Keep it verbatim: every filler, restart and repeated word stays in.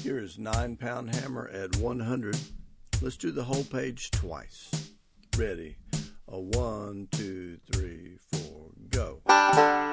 Here is Nine Pound Hammer at one hundred. Let's do the whole page twice. Ready? A one, two, three, four, go.